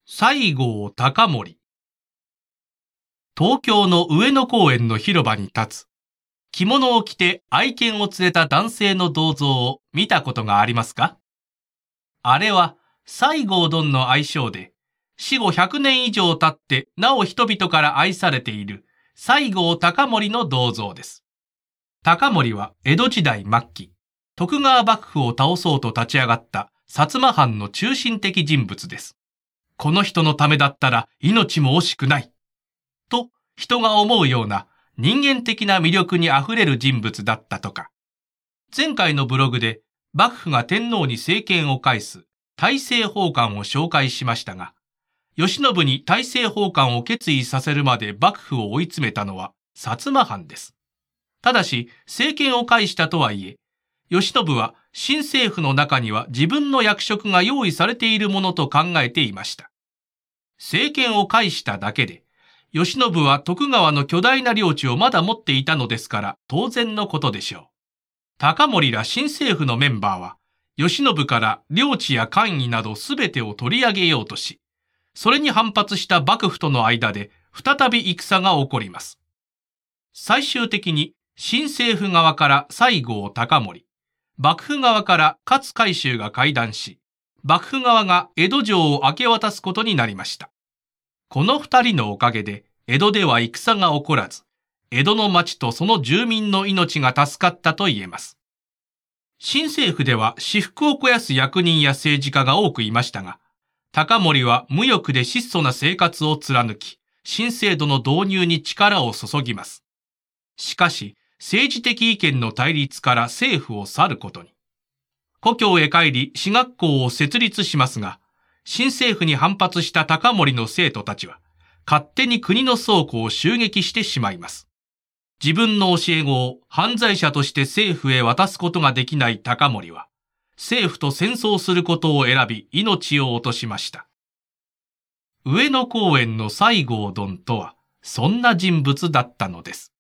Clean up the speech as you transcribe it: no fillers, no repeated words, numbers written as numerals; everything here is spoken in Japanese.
西郷隆盛。東京の上野公園の広場に立つ、着物を着て愛犬を連れた男性の銅像を見たことがありますか？あれは西郷どんの愛称で、死後100年以上経ってなお人々から愛されている西郷隆盛の銅像です。隆盛は江戸時代末期、徳川幕府を倒そうと立ち上がった薩摩藩の中心的人物です。この人のためだったら命も惜しくない。と人が思うような人間的な魅力にあふれる人物だったとか。前回のブログで幕府が天皇に政権を返す大政奉還を紹介しましたが、慶喜に大政奉還を決意させるまで幕府を追い詰めたのは薩摩藩です。ただし政権を返したとはいえ、慶喜は新政府の中には自分の役職が用意されているものと考えていました。政権を返しただけで、慶喜は徳川の巨大な領地をまだ持っていたのですから当然のことでしょう。隆盛ら新政府のメンバーは、慶喜から領地や官位などすべてを取り上げようとし、それに反発した幕府との間で再び戦が起こります。最終的に新政府側から西郷隆盛、幕府側から勝海舟が会談し、幕府側が江戸城を明け渡すことになりました。この二人のおかげで江戸では戦が起こらず、江戸の町とその住民の命が助かったと言えます。新政府では私腹を肥やす役人や政治家が多くいましたが、隆盛は無欲で質素な生活を貫き、新制度の導入に力を注ぎます。しかし、政治的意見の対立から政府を去ることに。故郷へ帰り私学校を設立しますが、新政府に反発した隆盛の生徒たちは、勝手に国の倉庫を襲撃してしまいます。自分の教え子を犯罪者として政府へ渡すことができない隆盛は、政府と戦争することを選び命を落としました。上野公園の西郷どんとは、そんな人物だったのです。